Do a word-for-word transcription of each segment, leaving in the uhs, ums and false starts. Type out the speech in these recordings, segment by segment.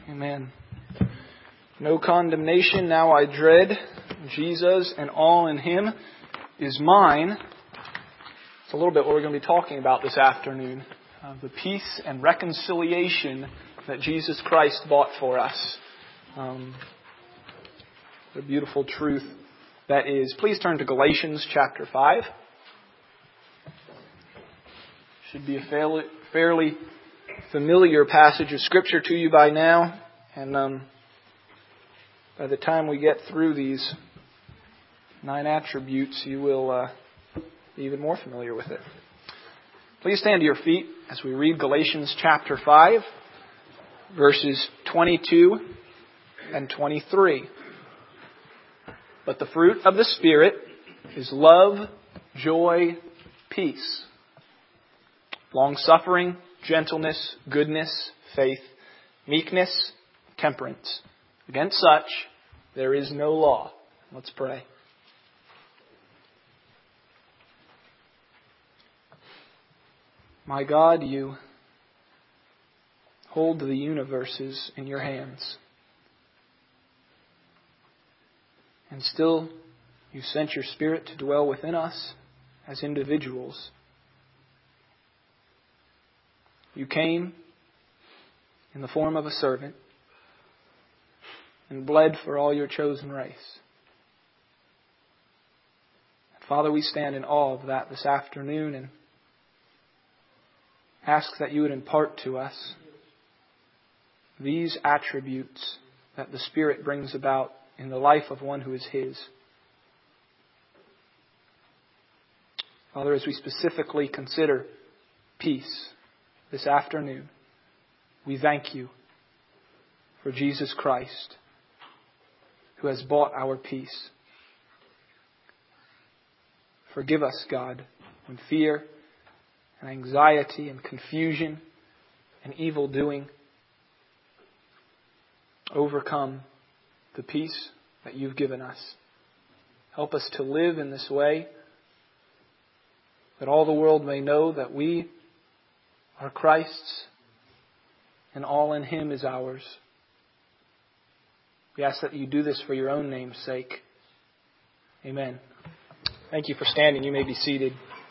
Amen. No condemnation now I dread. Jesus and all in Him is mine. It's a little bit what we're going to be talking about this afternoon. Uh, the peace and reconciliation that Jesus Christ bought for us. Um, the beautiful truth that is. Please turn to Galatians chapter five. Should be a fairly, fairly familiar passage of Scripture to you by now. And um, by the time we get through these nine attributes, you will uh, be even more familiar with it. Please stand to your feet as we read Galatians chapter five, verses twenty-two and twenty-three. But the fruit of the Spirit is love, joy, peace, long-suffering, gentleness, goodness, faith, meekness, temperance. Against such there is no law. Let's pray. My God, you hold the universes in your hands. And still, you sent your Spirit to dwell within us as individuals. You came in the form of a servant and bled for all your chosen race. Father, we stand in awe of that this afternoon and ask that you would impart to us these attributes that the Spirit brings about in the life of one who is His. Father, as we specifically consider peace this afternoon, we thank you for Jesus Christ, who has bought our peace. Forgive us, God, when fear and anxiety and confusion and evil doing overcome the peace that you've given us. Help us to live in this way, that all the world may know that we are Christ's and all in Him is ours. We ask that you do this for your own name's sake. Amen. Thank you for standing. You may be seated.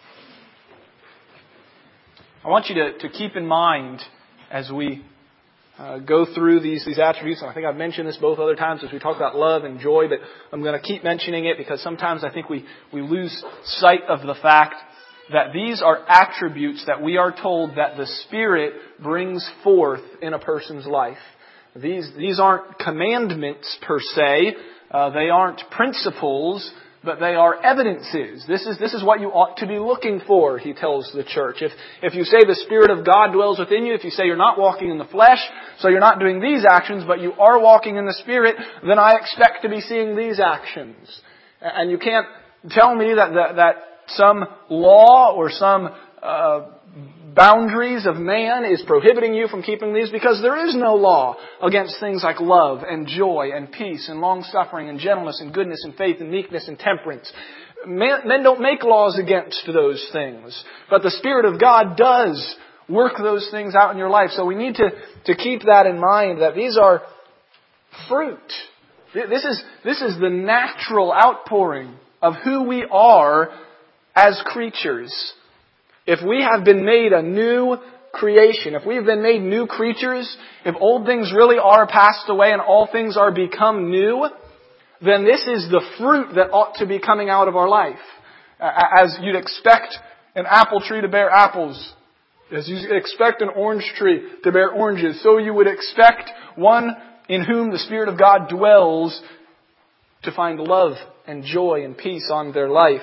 I want you to, to keep in mind as we uh, go through these, these attributes. I think I've mentioned this both other times as we talk about love and joy, but I'm going to keep mentioning it because sometimes I think we, we lose sight of the fact that these are attributes that we are told that the Spirit brings forth in a person's life. These, these aren't commandments per se. Uh, they aren't principles. But they are evidences. This is, this is what you ought to be looking for, he tells the church. If, if you say the Spirit of God dwells within you, if you say you're not walking in the flesh, so you're not doing these actions, but you are walking in the Spirit, then I expect to be seeing these actions. And you can't tell me that, that, that some law or some uh, boundaries of man is prohibiting you from keeping these, because there is no law against things like love and joy and peace and long-suffering and gentleness and goodness and faith and meekness and temperance. Men, men don't make laws against those things, but the Spirit of God does work those things out in your life. So we need to, to keep that in mind, that these are fruit. This is, this is the natural outpouring of who we are as creatures. If we have been made a new creation, if we have been made new creatures, if old things really are passed away and all things are become new, then this is the fruit that ought to be coming out of our life. As you'd expect an apple tree to bear apples, as you expect an orange tree to bear oranges, so you would expect one in whom the Spirit of God dwells to find love and joy and peace on their life.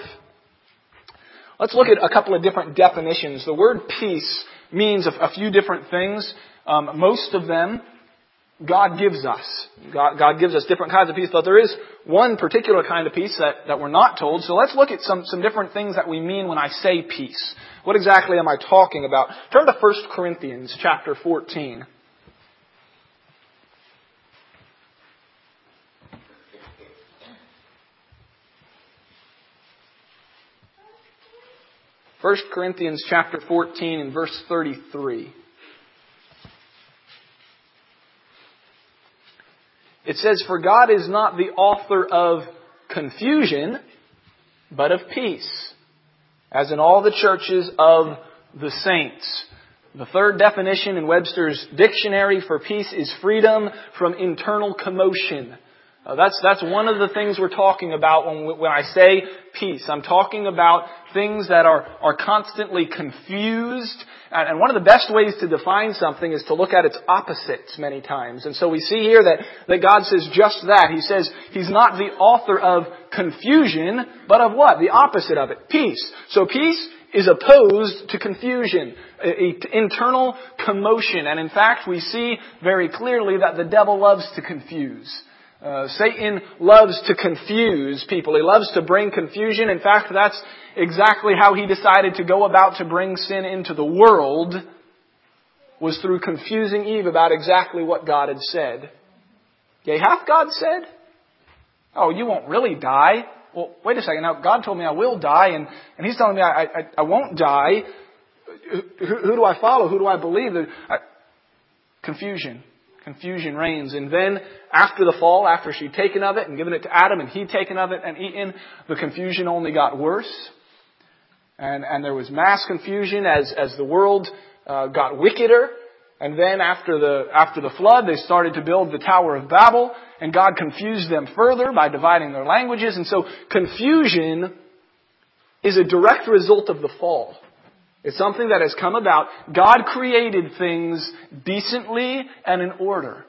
Let's look at a couple of different definitions. The word peace means a few different things. Um, most of them God gives us. God, God gives us different kinds of peace, but there is one particular kind of peace that, that we're not told. So let's look at some, some different things that we mean when I say peace. What exactly am I talking about? Turn to First Corinthians chapter fourteen. First Corinthians chapter fourteen and verse thirty-three. It says, "For God is not the author of confusion, but of peace, as in all the churches of the saints." The third definition in Webster's dictionary for peace is freedom from internal commotion. Uh, that's that's one of the things we're talking about when when I say peace. I'm talking about things that are are constantly confused. And, and one of the best ways to define something is to look at its opposites many times. And so we see here that, that God says just that. He says He's not the author of confusion, but of what? The opposite of it. Peace. So peace is opposed to confusion, a, a, internal commotion. And in fact, we see very clearly that the devil loves to confuse. Uh, Satan loves to confuse people. He loves to bring confusion. In fact, that's exactly how he decided to go about to bring sin into the world, was through confusing Eve about exactly what God had said. Yea, hath God said? Oh, you won't really die. Well, wait a second. Now, God told me I will die, and, and He's telling me I, I, I won't die. Who, who do I follow? Who do I believe? I, confusion. Confusion reigns. And then, after the fall, after she'd taken of it and given it to Adam, and he'd taken of it and eaten, the confusion only got worse. And, and there was mass confusion as, as the world uh, got wickeder. And then after the, after the flood, they started to build the Tower of Babel, and God confused them further by dividing their languages. And so confusion is a direct result of the fall. It's something that has come about. God created things decently and in order.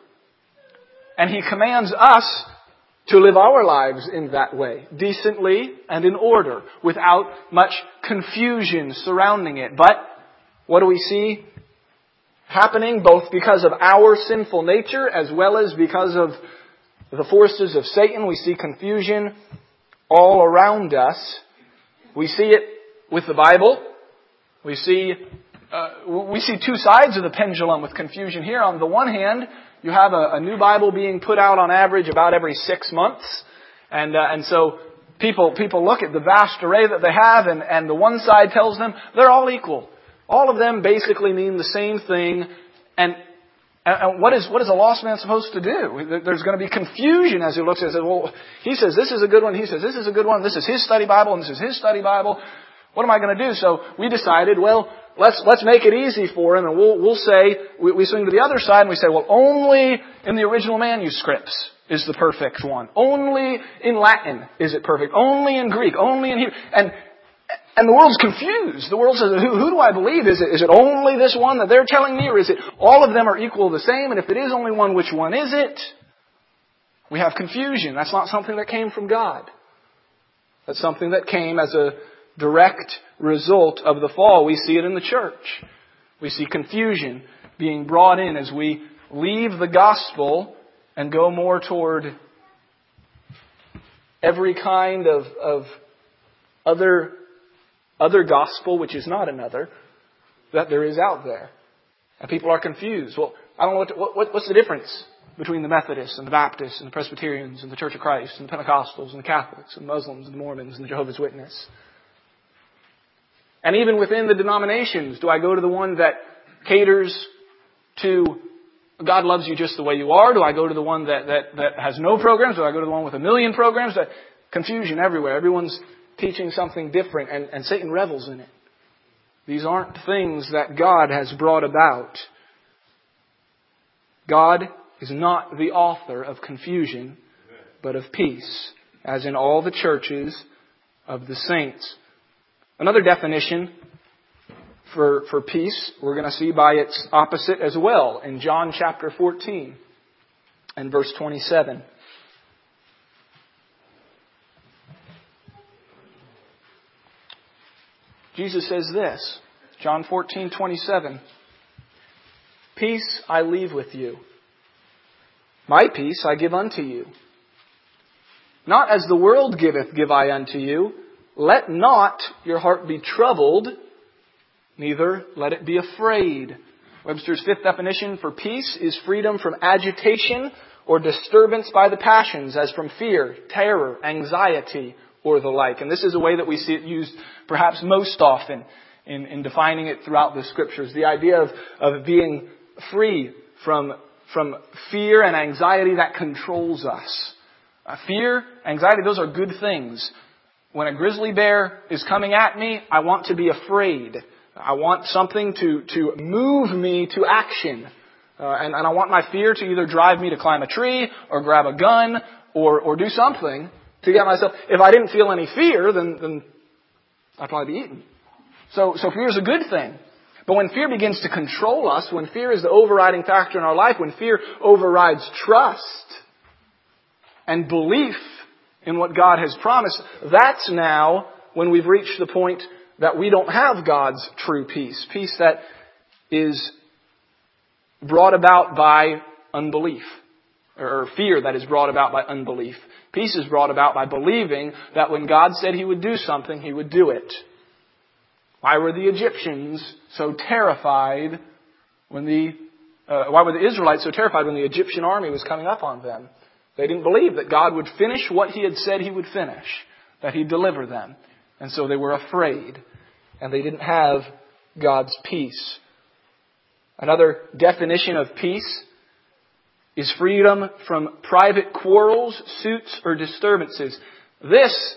And He commands us to live our lives in that way, decently and in order, without much confusion surrounding it. But what do we see happening, both because of our sinful nature as well as because of the forces of Satan? We see confusion all around us. We see it with the Bible. We see uh, we see two sides of the pendulum with confusion here. On the one hand, you have a, a new Bible being put out on average about every six months, and uh, and so people people look at the vast array that they have, and, and the one side tells them they're all equal. All of them basically mean the same thing, and and what is what is a lost man supposed to do? There's going to be confusion as he looks at it. Well, he says this is a good one. He says this is a good one. This is his study Bible, and this is his study Bible. What am I going to do? So we decided, well, let's let's make it easy for him, and we'll we'll say we, we swing to the other side and we say, well, only in the original manuscripts is the perfect one. Only in Latin is it perfect. Only in Greek. Only in Hebrew. And and the world's confused. The world says, who, who do I believe? Is it is it only this one that they're telling me, or is it all of them are equal the same? And if it is only one, which one is it? We have confusion. That's not something that came from God. That's something that came as a direct result of the fall. We see it in the church. We see confusion being brought in as we leave the gospel and go more toward every kind of, of other, other gospel, which is not another, that there is out there. And people are confused. Well, I don't know what, to, what what's the difference between the Methodists and the Baptists and the Presbyterians and the Church of Christ and the Pentecostals and the Catholics and the Muslims and the Mormons and the Jehovah's Witness? And even within the denominations, do I go to the one that caters to God loves you just the way you are? Do I go to the one that, that, that has no programs? Do I go to the one with a million programs? That confusion everywhere. Everyone's teaching something different, and, and Satan revels in it. These aren't things that God has brought about. God is not the author of confusion, but of peace, as in all the churches of the saints. Another definition for, for peace, we're going to see by its opposite as well in John chapter fourteen and verse twenty-seven. Jesus says this, John fourteen twenty-seven, "Peace I leave with you. My peace I give unto you. Not as the world giveth, give I unto you. Let not your heart be troubled, neither let it be afraid." Webster's fifth definition for peace is freedom from agitation or disturbance by the passions, as from fear, terror, anxiety, or the like. And this is a way that we see it used perhaps most often in, in defining it throughout the Scriptures. The idea of, of being free from from fear and anxiety that controls us. Uh, fear, anxiety, those are good things. When a grizzly bear is coming at me, I want to be afraid. I want something to, to move me to action. Uh, and, and I want my fear to either drive me to climb a tree or grab a gun or, or do something to get myself. If I didn't feel any fear, then, then I'd probably be eaten. So, so fear is a good thing. But when fear begins to control us, when fear is the overriding factor in our life, when fear overrides trust and belief in what God has promised, that's now when we've reached the point that we don't have God's true peace. Peace that is brought about by unbelief. Or fear that is brought about by unbelief. Peace is brought about by believing that when God said He would do something, He would do it. Why were the Egyptians so terrified when the, uh, why were the Israelites so terrified when the Egyptian army was coming up on them? They didn't believe that God would finish what He had said He would finish, that He'd deliver them. And so they were afraid, and they didn't have God's peace. Another definition of peace is freedom from private quarrels, suits, or disturbances. This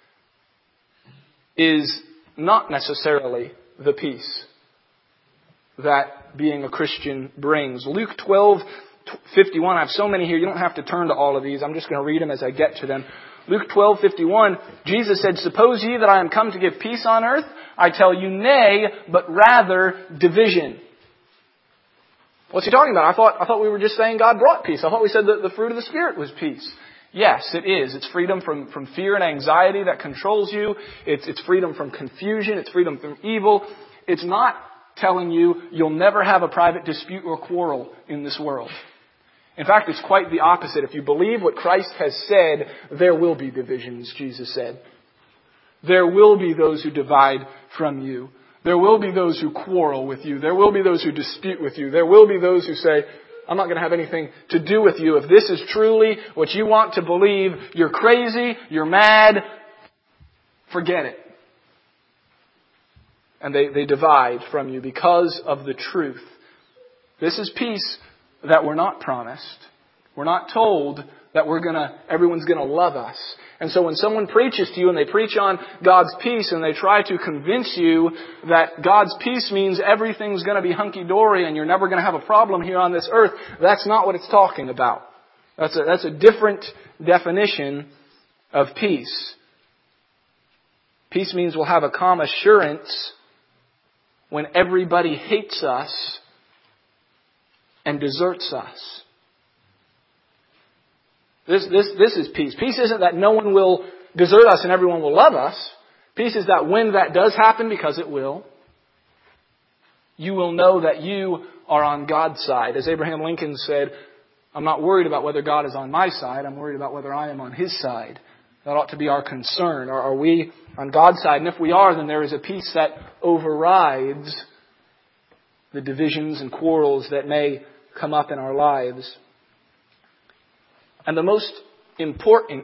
is not necessarily the peace that being a Christian brings. Luke twelve fifty-one, I have so many here, you don't have to turn to all of these. I'm just going to read them as I get to them. Luke twelve fifty-one, Jesus said, "Suppose ye that I am come to give peace on earth? I tell you, nay, but rather division." What's He talking about? I thought, I thought we were just saying God brought peace. I thought we said that the fruit of the Spirit was peace. Yes, it is. It's freedom from, from fear and anxiety that controls you. It's, it's freedom from confusion. It's freedom from evil. It's not telling you you'll never have a private dispute or quarrel in this world. In fact, it's quite the opposite. If you believe what Christ has said, there will be divisions, Jesus said. There will be those who divide from you. There will be those who quarrel with you. There will be those who dispute with you. There will be those who say, "I'm not going to have anything to do with you. If this is truly what you want to believe, you're crazy, you're mad, forget it." And they, they divide from you because of the truth. This is peace that we're not promised. We're not told that we're gonna, everyone's gonna love us. And so when someone preaches to you and they preach on God's peace and they try to convince you that God's peace means everything's gonna be hunky-dory and you're never gonna have a problem here on this earth, that's not what it's talking about. That's a, that's a different definition of peace. Peace means we'll have a calm assurance when everybody hates us and deserts us. This, this, this is peace. Peace isn't that no one will desert us and everyone will love us. Peace is that when that does happen, because it will, you will know that you are on God's side. As Abraham Lincoln said, "I'm not worried about whether God is on my side. I'm worried about whether I am on His side." That ought to be our concern. Are, are we on God's side? And if we are, then there is a peace that overrides the divisions and quarrels that may come up in our lives. And the most important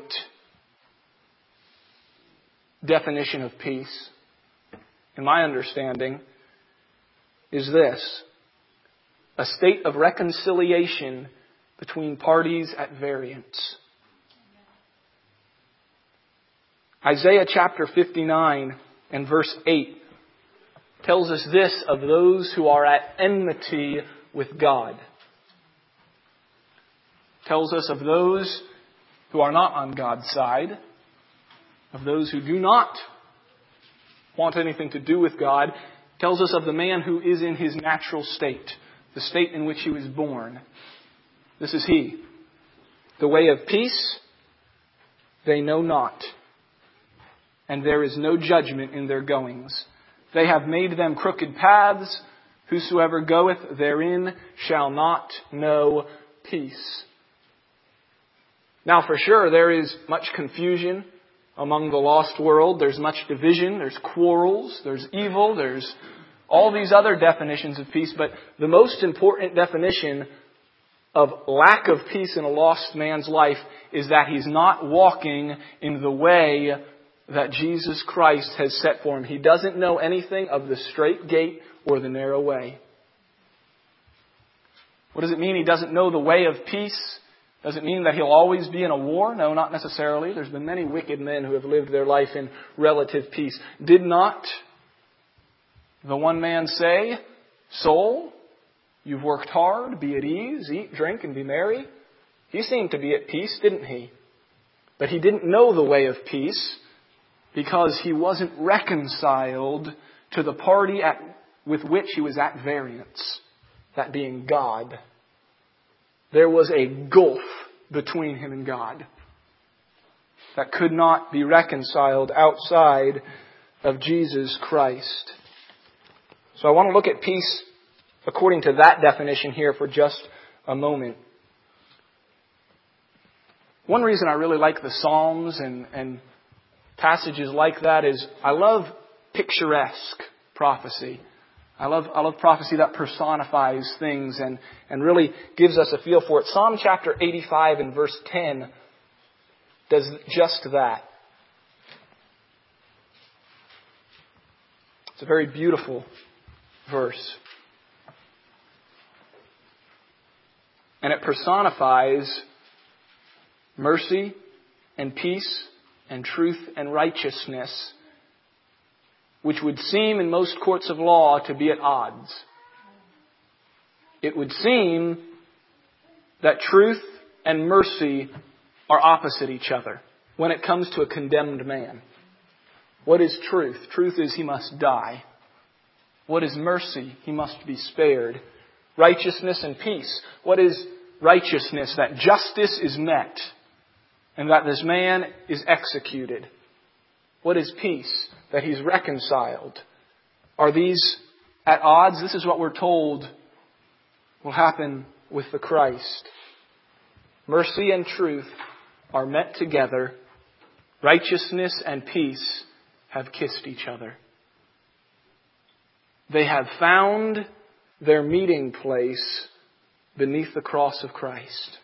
definition of peace, in my understanding, is this: a state of reconciliation between parties at variance. Isaiah chapter fifty-nine and verse eight tells us this of those who are at enmity with God. Tells us of those who are not on God's side, of those who do not want anything to do with God. Tells us of the man who is in his natural state, the state in which he was born. This is he. "The way of peace they know not, and there is no judgment in their goings. They have made them crooked paths. Whosoever goeth therein shall not know peace." Now, for sure, there is much confusion among the lost world. There's much division. There's quarrels. There's evil. There's all these other definitions of peace. But the most important definition of lack of peace in a lost man's life is that he's not walking in the way that Jesus Christ has set for him. He doesn't know anything of the straight gate or the narrow way. What does it mean he doesn't know the way of peace? Does it mean that he'll always be in a war? No, not necessarily. There's been many wicked men who have lived their life in relative peace. Did not the one man say, "Soul, you've worked hard, be at ease, eat, drink, and be merry"? He seemed to be at peace, didn't he? But he didn't know the way of peace because he wasn't reconciled to the party at, with which he was at variance, that being God. There was a gulf between him and God that could not be reconciled outside of Jesus Christ. So I want to look at peace according to that definition here for just a moment. One reason I really like the Psalms and, and passages like that is I love picturesque prophecy. I love, I love prophecy that personifies things and, and really gives us a feel for it. Psalm chapter eighty-five and verse ten does just that. It's a very beautiful verse. And it personifies mercy and peace and truth and righteousness, which would seem in most courts of law to be at odds. It would seem that truth and mercy are opposite each other when it comes to a condemned man. What is truth? Truth is he must die. What is mercy? He must be spared. Righteousness and peace. What is righteousness? That justice is met and that this man is executed. What is peace? That he's reconciled. Are these at odds? This is what we're told will happen with the Christ. Mercy and truth are met together. Righteousness and peace have kissed each other. They have found their meeting place beneath the cross of Christ.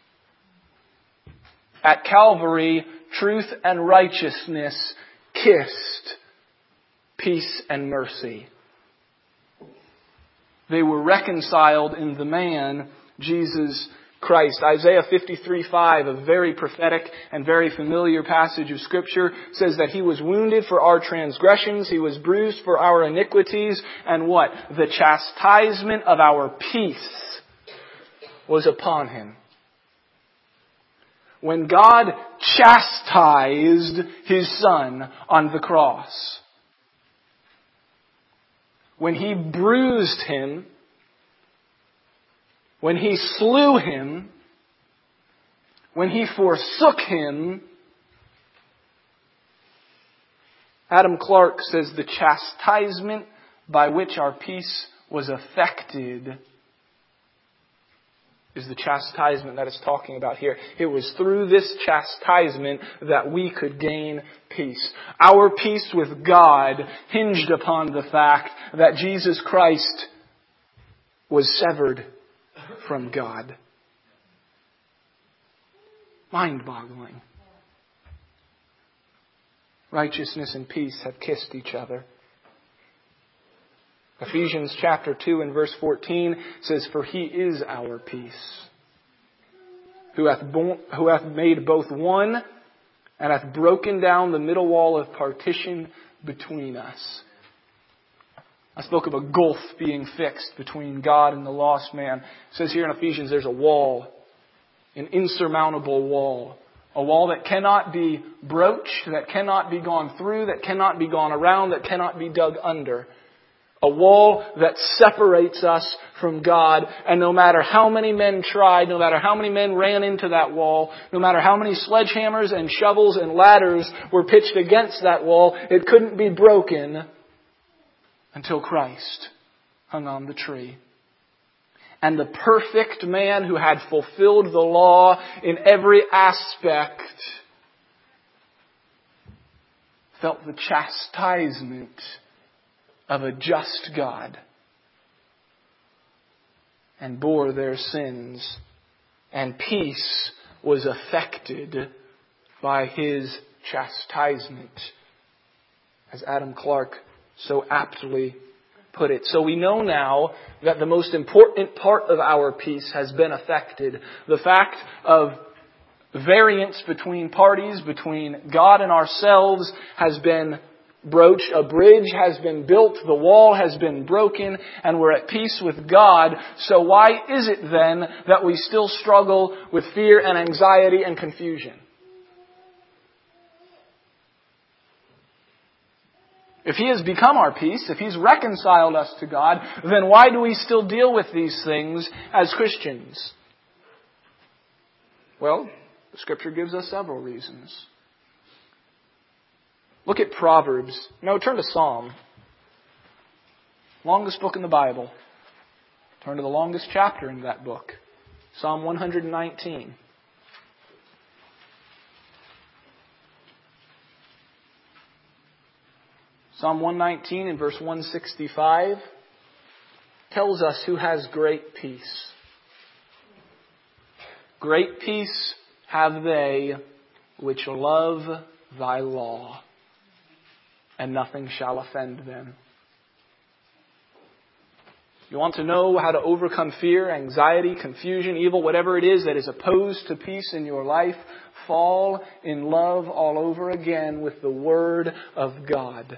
At Calvary, truth and righteousness kissed peace and mercy. They were reconciled in the man, Jesus Christ. Isaiah fifty-three five, a very prophetic and very familiar passage of Scripture, says that He was wounded for our transgressions, He was bruised for our iniquities, and what? The chastisement of our peace was upon Him. When God chastised His Son on the cross, when He bruised Him, when He slew Him, when He forsook Him, Adam Clarke says the chastisement by which our peace was affected is the chastisement that it's talking about here. It was through this chastisement that we could gain peace. Our peace with God hinged upon the fact that Jesus Christ was severed from God. Mind-boggling. Righteousness and peace have kissed each other. Ephesians chapter two and verse fourteen says, "For He is our peace, who hath, bo- who hath made both one, and hath broken down the middle wall of partition between us." I spoke of a gulf being fixed between God and the lost man. It says here in Ephesians there's a wall, an insurmountable wall. A wall that cannot be broached, that cannot be gone through, that cannot be gone around, that cannot be dug under. A wall that separates us from God. And no matter how many men tried, no matter how many men ran into that wall, no matter how many sledgehammers and shovels and ladders were pitched against that wall, it couldn't be broken until Christ hung on the tree. And the perfect man who had fulfilled the law in every aspect felt the chastisement of a just God and bore their sins. And peace was affected by His chastisement, as Adam Clarke so aptly put it. So we know now that the most important part of our peace has been affected. The fact of variance between parties, between God and ourselves, has been broached. A bridge has been built. The wall has been broken. And we're at peace with God. So why is it then that we still struggle with fear and anxiety and confusion? If He has become our peace, if He's reconciled us to God, then why do we still deal with these things as Christians? Well, the Scripture gives us several reasons. Look at Proverbs. No, turn to Psalm. Longest book in the Bible. Turn to the longest chapter in that book. Psalm one hundred nineteen. Psalm one nineteen and verse one sixty-five tells us who has great peace. Great peace have they which love Thy law, and nothing shall offend them. You want to know how to overcome fear, anxiety, confusion, evil, whatever it is that is opposed to peace in your life? Fall in love all over again with the Word of God.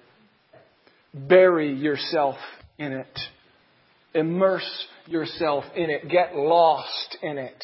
Bury yourself in it. Immerse yourself in it. Get lost in it.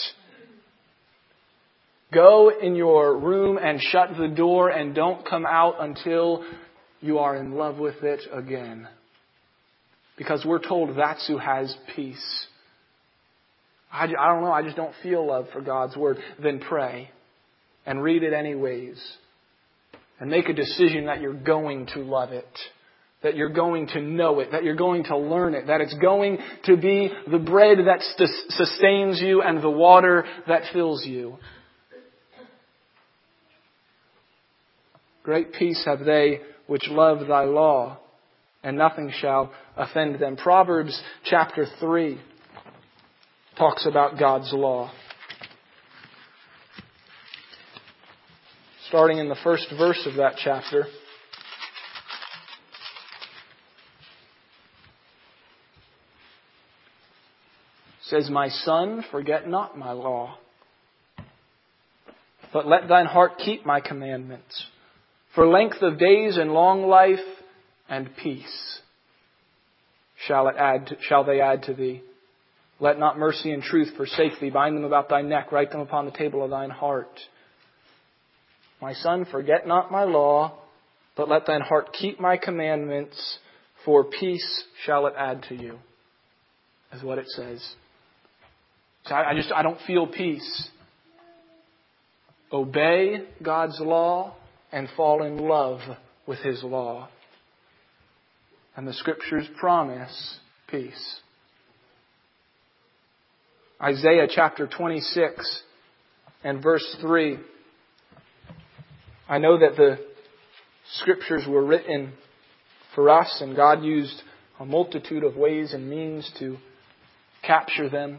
Go in your room and shut the door and don't come out until you are in love with it again. Because we're told that's who has peace. I, I don't know, I just don't feel love for God's Word. Then pray and read it anyways. And make a decision that you're going to love it. That you're going to know it, that you're going to learn it, that it's going to be the bread that sustains you and the water that fills you. Great peace have they which love Thy law, and nothing shall offend them. Proverbs chapter three talks about God's law. Starting in the first verse of that chapter. Says, My son, forget not my law, but let thine heart keep my commandments. For length of days and long life and peace shall it add to, shall they add to thee. Let not mercy and truth forsake thee. Bind them about thy neck. Write them upon the table of thine heart. My son, forget not my law, but let thine heart keep my commandments. For peace shall it add to you. Is what it says. So I just, I don't feel peace. Obey God's law and fall in love with His law. And the Scriptures promise peace. Isaiah chapter twenty-six and verse three. I know that the Scriptures were written for us, and God used a multitude of ways and means to capture them.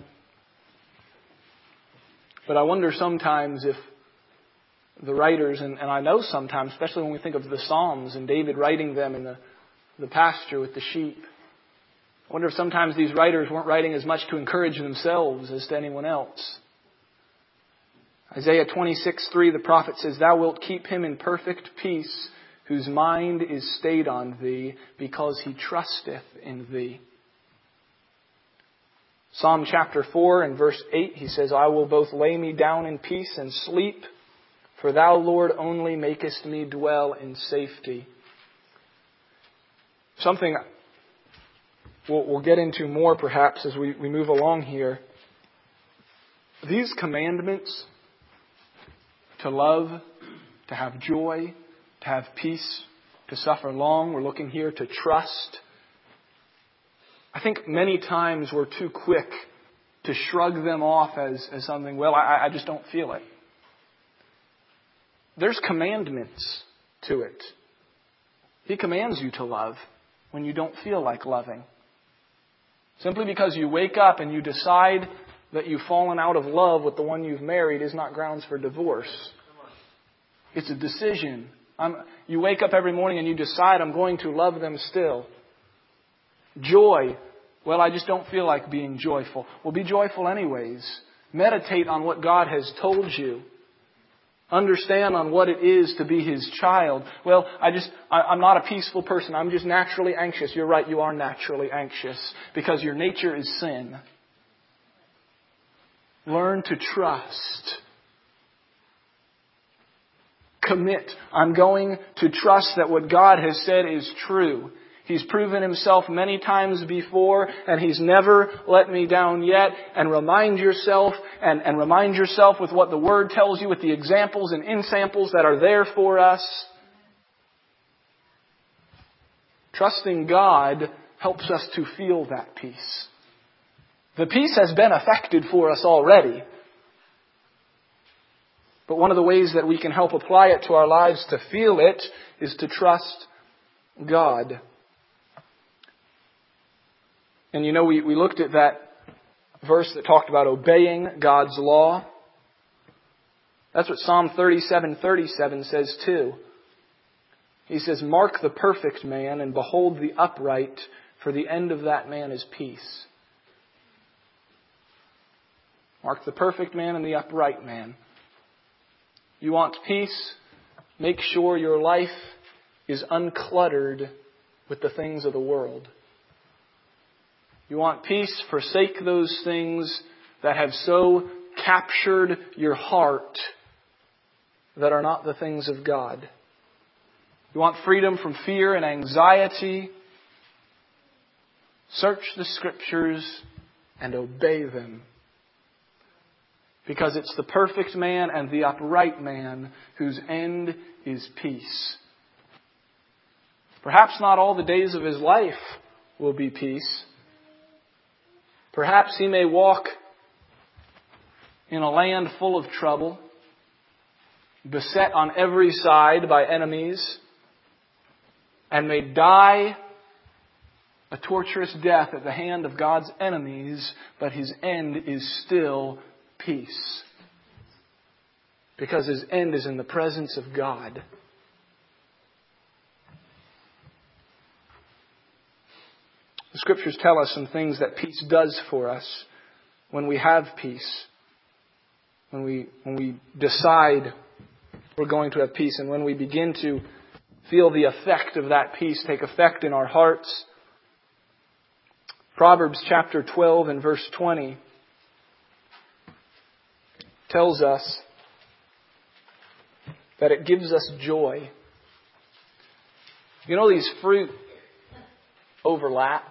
But I wonder sometimes if the writers, and, and I know sometimes, especially when we think of the Psalms and David writing them in the, the pasture with the sheep, I wonder if sometimes these writers weren't writing as much to encourage themselves as to anyone else. Isaiah twenty-six three, the prophet says, Thou wilt keep him in perfect peace, whose mind is stayed on thee, because he trusteth in thee. Psalm chapter four and verse eight, he says, I will both lay me down in peace and sleep, for thou, Lord, only makest me dwell in safety. Something we'll, we'll get into more perhaps as we, we move along here. These commandments to love, to have joy, to have peace, to suffer long, we're looking here to trust. I think many times we're too quick to shrug them off as, as something, well, I, I just don't feel it. There's commandments to it. He commands you to love when you don't feel like loving. Simply because you wake up and you decide that you've fallen out of love with the one you've married is not grounds for divorce. It's a decision. I'm, you wake up every morning and you decide, I'm going to love them still. Joy. Well, I just don't feel like being joyful. Well, be joyful anyways. Meditate on what God has told you. Understand on what it is to be His child. Well, I just, I, I'm not a peaceful person. I'm just naturally anxious. You're right, you are naturally anxious because your nature is sin. Learn to trust. Commit. I'm going to trust that what God has said is true. He's proven Himself many times before, and He's never let me down yet. And remind yourself, and, and remind yourself with what the Word tells you, with the examples and ensamples that are there for us. Trusting God helps us to feel that peace. The peace has been effected for us already. But one of the ways that we can help apply it to our lives to feel it is to trust God. And you know, we, we looked at that verse that talked about obeying God's law. That's what Psalm thirty-seven thirty-seven says too. He says, "Mark the perfect man and behold the upright, for the end of that man is peace." Mark the perfect man and the upright man. You want peace? Make sure your life is uncluttered with the things of the world. You want peace? Forsake those things that have so captured your heart that are not the things of God. You want freedom from fear and anxiety? Search the Scriptures and obey them. Because it's the perfect man and the upright man whose end is peace. Perhaps not all the days of his life will be peace. Perhaps he may walk in a land full of trouble, beset on every side by enemies, and may die a torturous death at the hand of God's enemies, but his end is still peace. Because his end is in the presence of God. The Scriptures tell us some things that peace does for us when we have peace. When we, when we decide we're going to have peace, and when we begin to feel the effect of that peace take effect in our hearts. Proverbs chapter twelve and verse twenty tells us that it gives us joy. You know, these fruit overlap.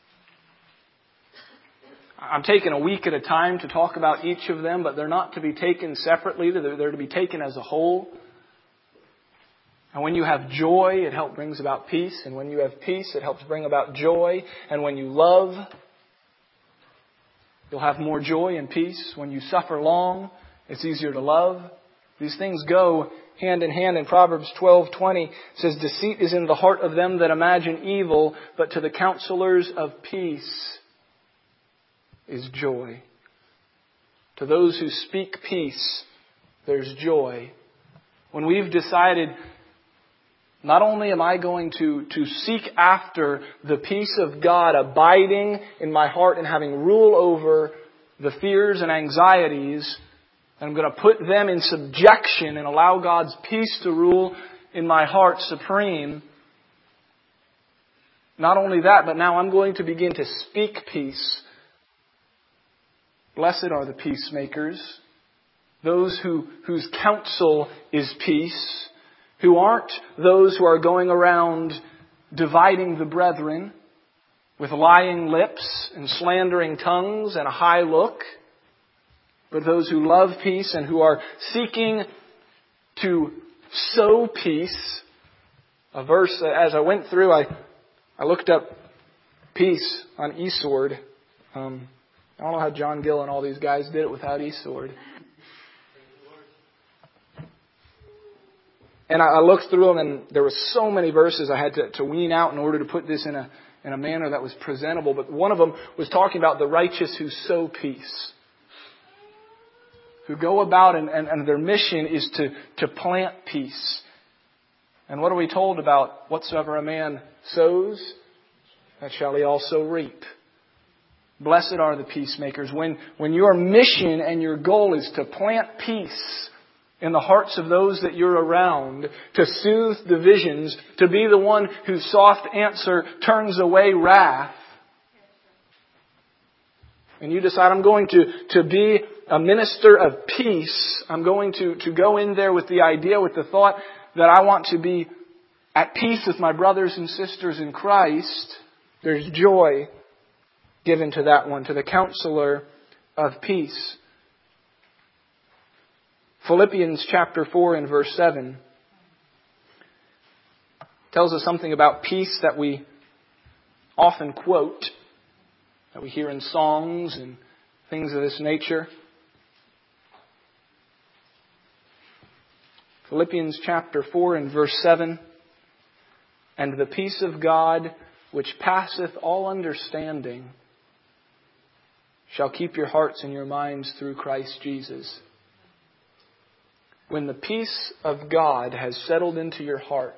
I'm taking a week at a time to talk about each of them, but they're not to be taken separately. They're, they're to be taken as a whole. And when you have joy, it helps brings about peace. And when you have peace, it helps bring about joy. And when you love, you'll have more joy and peace. When you suffer long, it's easier to love. These things go hand in hand. In Proverbs twelve twenty, it says, "Deceit is in the heart of them that imagine evil, but to the counselors of peace is joy." To those who speak peace, there's joy. When we've decided, not only am I going to, to seek after the peace of God abiding in my heart and having rule over the fears and anxieties, and I'm going to put them in subjection and allow God's peace to rule in my heart supreme. Not only that, but now I'm going to begin to speak peace. Blessed are the peacemakers, those who, whose counsel is peace, who aren't those who are going around dividing the brethren with lying lips and slandering tongues and a high look, but those who love peace and who are seeking to sow peace. A verse, as I went through, I, I looked up peace on eSword. Um, I don't know how John Gill and all these guys did it without eSword. And I, I looked through them, and there were so many verses I had to, to wean out in order to put this in a in a manner that was presentable. But one of them was talking about the righteous who sow peace, who go about and, and, and their mission is to, to plant peace. And what are we told about whatsoever a man sows, that shall he also reap. Blessed are the peacemakers. When, when your mission and your goal is to plant peace in the hearts of those that you're around, to soothe divisions, to be the one whose soft answer turns away wrath, and you decide, I'm going to, to be a minister of peace, I'm going to, to go in there with the idea, with the thought that I want to be at peace with my brothers and sisters in Christ, there's joy given to that one, to the counselor of peace. Philippians chapter four and verse seven tells us something about peace that we often quote, that we hear in songs and things of this nature. Philippians chapter four and verse seven. And the peace of God, which passeth all understanding, shall keep your hearts and your minds through Christ Jesus. When the peace of God has settled into your heart,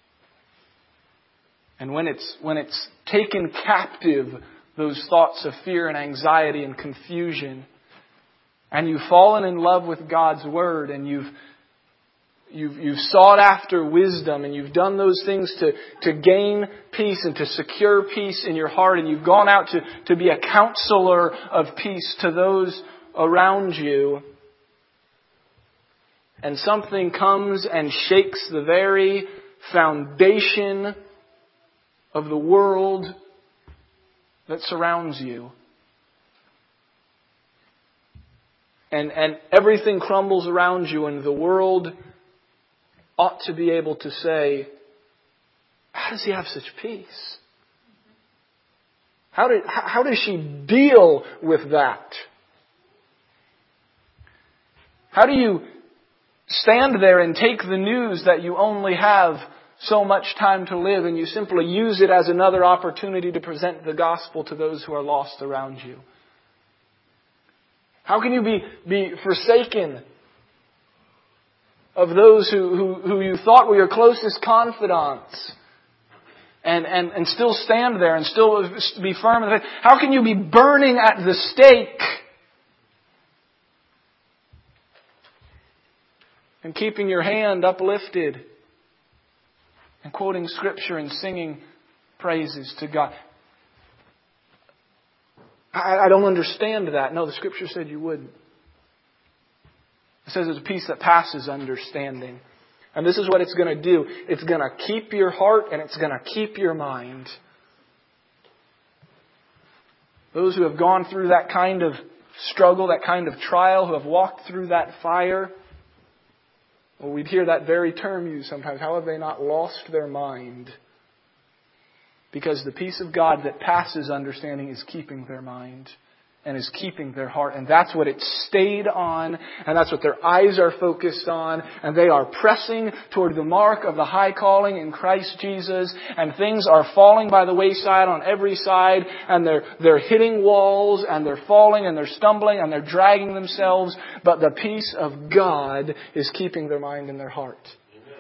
and when it's, when it's taken captive those thoughts of fear and anxiety and confusion, and you've fallen in love with God's Word, and you've You've, you've sought after wisdom, and you've done those things to, to gain peace and to secure peace in your heart, and you've gone out to, to be a counselor of peace to those around you, and something comes and shakes the very foundation of the world that surrounds you. And, and everything crumbles around you, and the world ought to be able to say, how does he have such peace? How did, how does she deal with that? How do you stand there and take the news that you only have so much time to live, and you simply use it as another opportunity to present the gospel to those who are lost around you? How can you be, be forsaken of those who, who, who you thought were your closest confidants, and, and, and still stand there and still be firm in the faith? How can you be burning at the stake and keeping your hand uplifted and quoting Scripture and singing praises to God? I, I don't understand that. No, the Scripture said you wouldn't. It says it's a peace that passes understanding. And this is what it's going to do. It's going to keep your heart, and it's going to keep your mind. Those who have gone through that kind of struggle, that kind of trial, who have walked through that fire, well, we'd hear that very term used sometimes. How have they not lost their mind? Because the peace of God that passes understanding is keeping their mind and is keeping their heart. And that's what it stayed on. And that's what their eyes are focused on. And they are pressing toward the mark of the high calling in Christ Jesus. And things are falling by the wayside on every side. And they're, they're hitting walls. And they're falling. And they're stumbling. And they're dragging themselves. But the peace of God is keeping their mind and their heart. Amen.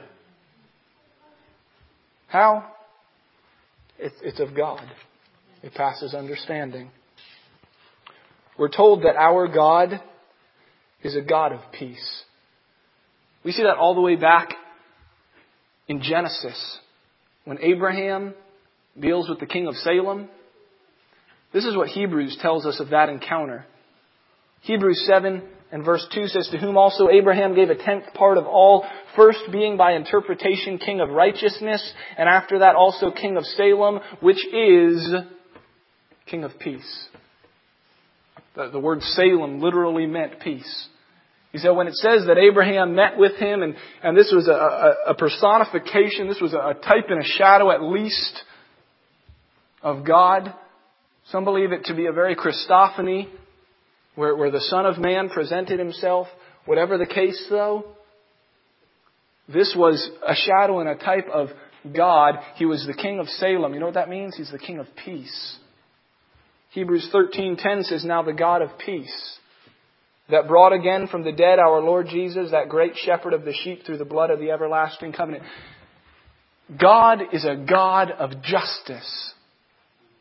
How? It's, it's of God. It passes understanding. We're told that our God is a God of peace. We see that all the way back in Genesis, when Abraham deals with the king of Salem. This is what Hebrews tells us of that encounter. Hebrews seven and verse two says, to whom also Abraham gave a tenth part of all, first being by interpretation king of righteousness, and after that also king of Salem, which is king of peace. The, the word Salem literally meant peace. He said when it says that Abraham met with him, and, and this was a, a, a personification, this was a, a type and a shadow at least of God. Some believe it to be a very Christophany, where, where the Son of Man presented himself. Whatever the case though, this was a shadow and a type of God. He was the king of Salem. You know what that means? He's the king of peace. Hebrews thirteen ten says, now the God of peace, that brought again from the dead our Lord Jesus, that great shepherd of the sheep through the blood of the everlasting covenant. God is a God of justice.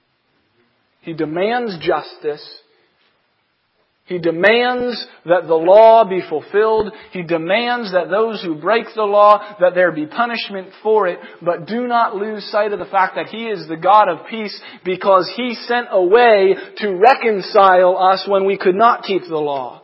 He demands justice. He demands that the law be fulfilled. He demands that those who break the law, that there be punishment for it. But do not lose sight of the fact that He is the God of peace, because He sent a way to reconcile us when we could not keep the law.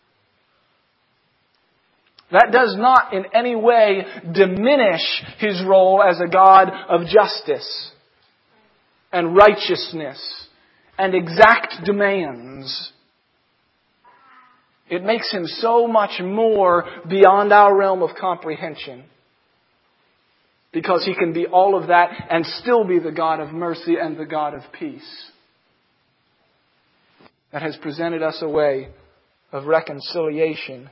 That does not in any way diminish His role as a God of justice and righteousness and exact demands. It makes Him so much more beyond our realm of comprehension, because He can be all of that and still be the God of mercy and the God of peace that has presented us a way of reconciliation.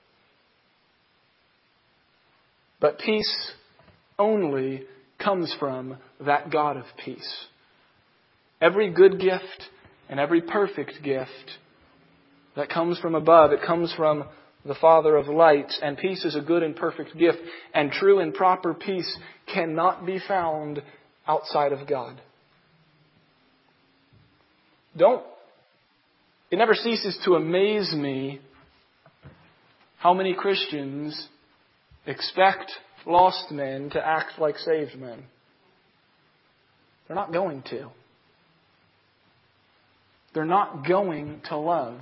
But peace only comes from that God of peace. Every good gift and every perfect gift that comes from above, it comes from the Father of lights. And peace is a good and perfect gift. And true and proper peace cannot be found outside of God. Don't, it never ceases to amaze me how many Christians expect lost men to act like saved men. They're not going to. They're not going to love.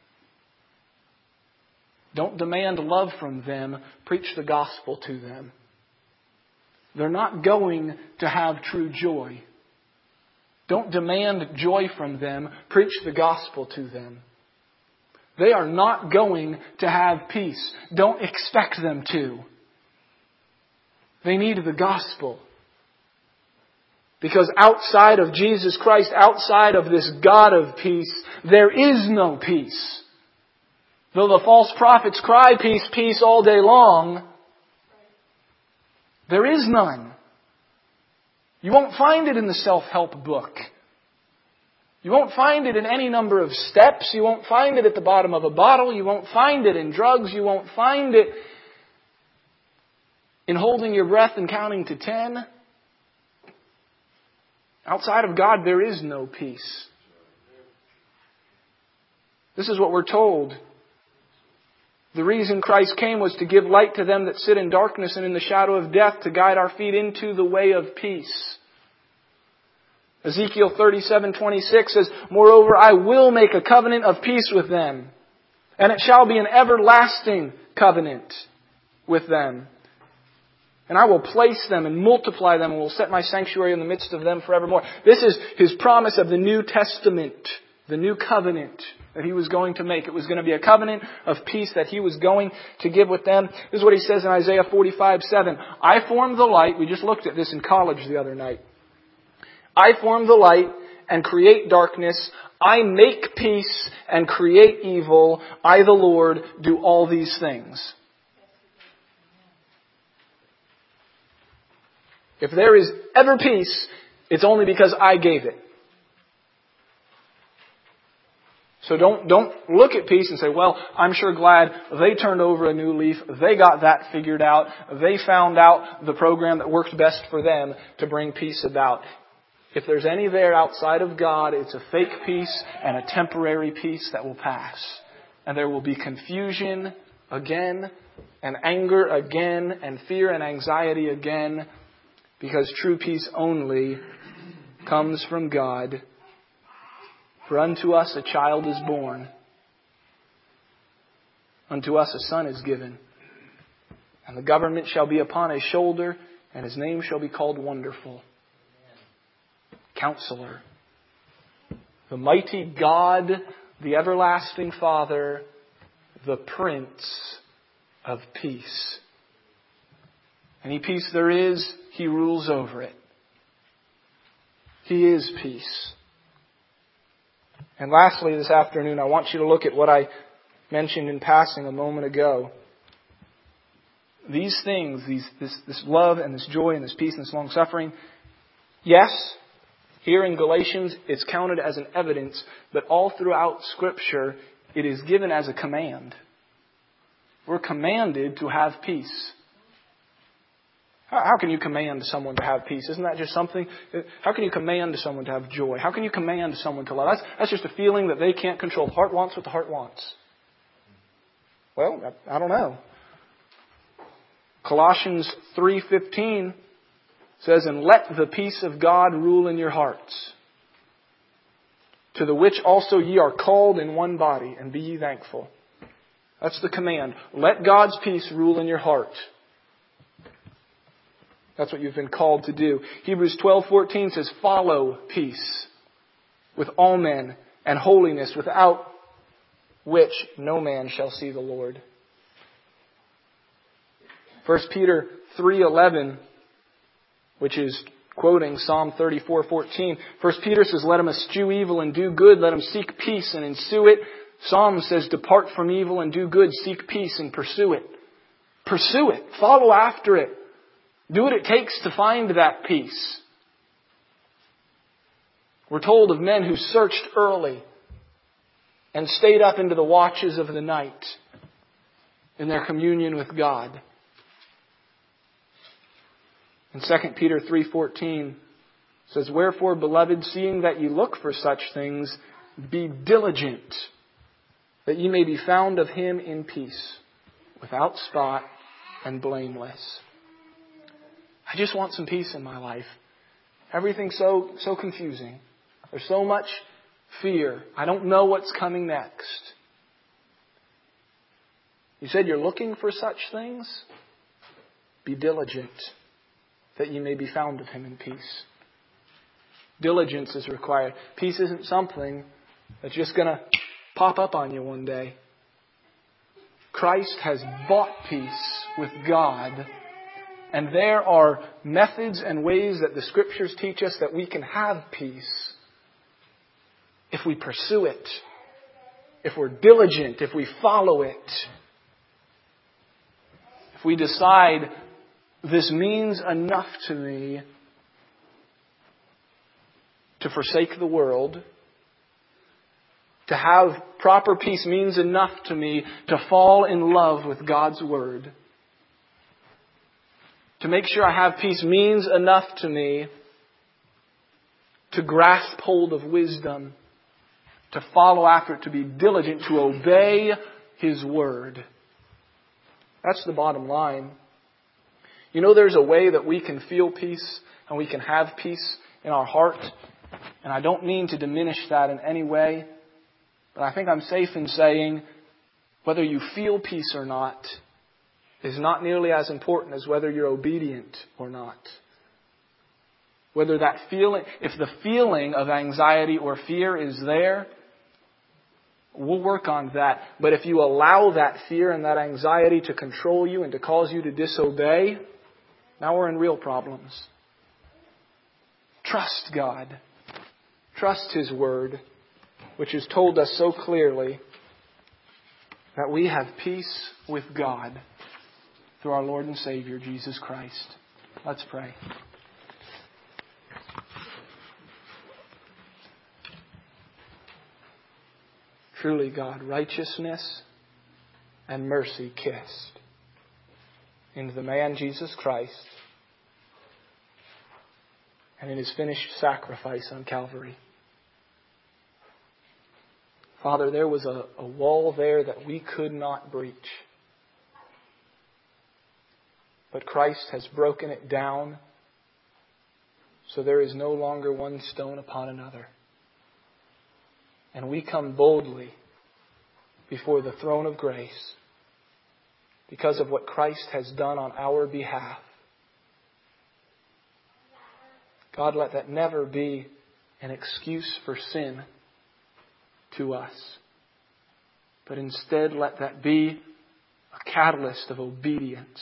Don't demand love from them. Preach the gospel to them. They're not going to have true joy. Don't demand joy from them. Preach the gospel to them. They are not going to have peace. Don't expect them to. They need the gospel. Because outside of Jesus Christ, outside of this God of peace, there is no peace. Though the false prophets cry peace, peace all day long, there is none. You won't find it in the self-help book. You won't find it in any number of steps. You won't find it at the bottom of a bottle. You won't find it in drugs. You won't find it in holding your breath and counting to ten. Outside of God, there is no peace. This is what we're told. The reason Christ came was to give light to them that sit in darkness and in the shadow of death, to guide our feet into the way of peace. Ezekiel thirty-seven twenty-six says, "Moreover, I will make a covenant of peace with them, and it shall be an everlasting covenant with them. And I will place them and multiply them, and will set my sanctuary in the midst of them forevermore." This is His promise of the New Testament, the new covenant that He was going to make. It was going to be a covenant of peace that He was going to give with them. This is what He says in Isaiah forty-five seven. "I form the light." We just looked at this in college the other night. "I form the light and create darkness. I make peace and create evil. I, the Lord, do all these things." If there is ever peace, it's only because I gave it. So don't, don't look at peace and say, well, I'm sure glad they turned over a new leaf. They got that figured out. They found out the program that worked best for them to bring peace about. If there's any there outside of God, it's a fake peace and a temporary peace that will pass. And there will be confusion again, and anger again, and fear and anxiety again. Because true peace only comes from God. "For unto us a child is born. Unto us a son is given. And the government shall be upon His shoulder, and His name shall be called Wonderful, Counselor, the Mighty God, the Everlasting Father, the Prince of Peace." Any peace there is, He rules over it. He is peace. And lastly, this afternoon, I want you to look at what I mentioned in passing a moment ago. These things, these, this, this love and this joy and this peace and this long suffering, yes, here in Galatians, it's counted as an evidence, but all throughout Scripture, it is given as a command. We're commanded to have peace. How, how can you command someone to have peace? Isn't that just something? How can you command someone to have joy? How can you command someone to love? That's, that's just a feeling that they can't control. The heart wants what the heart wants. Well, I, I don't know. Colossians three fifteen says, "And let the peace of God rule in your hearts, to the which also ye are called in one body, and be ye thankful." That's the command. Let God's peace rule in your heart. That's what you've been called to do. Hebrews twelve fourteen says, "Follow peace with all men and holiness, without which no man shall see the Lord." First Peter three eleven, which is quoting Psalm thirty-four fourteen. First Peter says, "Let him eschew evil and do good. Let him seek peace and ensue it." Psalm says, "Depart from evil and do good. Seek peace and pursue it." Pursue it. Follow after it. Do what it takes to find that peace. We're told of men who searched early and stayed up into the watches of the night in their communion with God. And Second Peter three fourteen says, "Wherefore, beloved, seeing that ye look for such things, be diligent, that ye may be found of Him in peace, without spot and blameless." I just want some peace in my life. Everything's so, so confusing. There's so much fear. I don't know what's coming next. You said you're looking for such things? Be diligent, that you may be found of Him in peace. Diligence is required. Peace isn't something that's just going to pop up on you one day. Christ has bought peace with God. And there are methods and ways that the Scriptures teach us that we can have peace if we pursue it, if we're diligent, if we follow it. If we decide, this means enough to me to forsake the world. To have proper peace means enough to me to fall in love with God's Word. To make sure I have peace means enough to me to grasp hold of wisdom, to follow after it, to be diligent, to obey His Word. That's the bottom line. You know, there's a way that we can feel peace and we can have peace in our heart. And I don't mean to diminish that in any way. But I think I'm safe in saying whether you feel peace or not is not nearly as important as whether you're obedient or not. Whether that feeling, if the feeling of anxiety or fear is there, we'll work on that. But if you allow that fear and that anxiety to control you and to cause you to disobey, now we're in real problems. Trust God. Trust His Word, which has told us so clearly that we have peace with God through our Lord and Savior, Jesus Christ. Let's pray. Truly, God, righteousness and mercy kissed into the man Jesus Christ and in His finished sacrifice on Calvary. Father, there was a, a wall there that we could not breach. But Christ has broken it down, so there is no longer one stone upon another. And we come boldly before the throne of grace because of what Christ has done on our behalf. God, let that never be an excuse for sin to us. But instead, let that be a catalyst of obedience.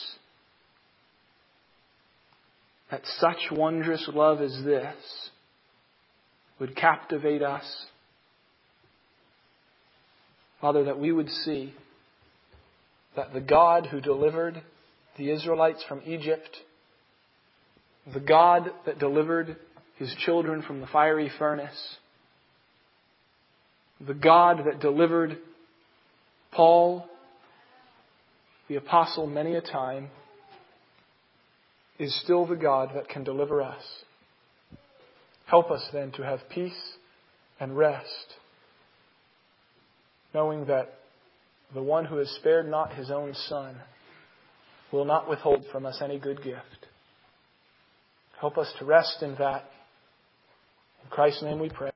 That such wondrous love as this would captivate us. Father, that we would see that the God who delivered the Israelites from Egypt, the God that delivered His children from the fiery furnace, the God that delivered Paul, the apostle, many a time, is still the God that can deliver us. Help us then to have peace and rest, knowing that the one who has spared not His own Son will not withhold from us any good gift. Help us to rest in that. In Christ's name we pray.